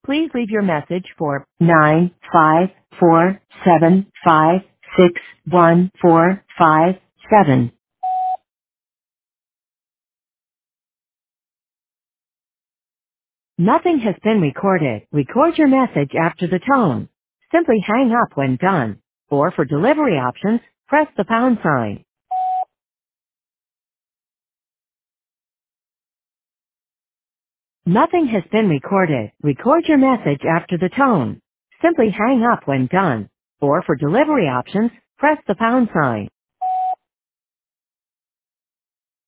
Please leave your message for 95475614557. Nothing has been recorded. Record your message after the tone. Simply hang up when done. Or for delivery options, press the pound sign. Nothing has been recorded. Record your message after the tone. Simply hang up when done. Or for delivery options, press the pound sign.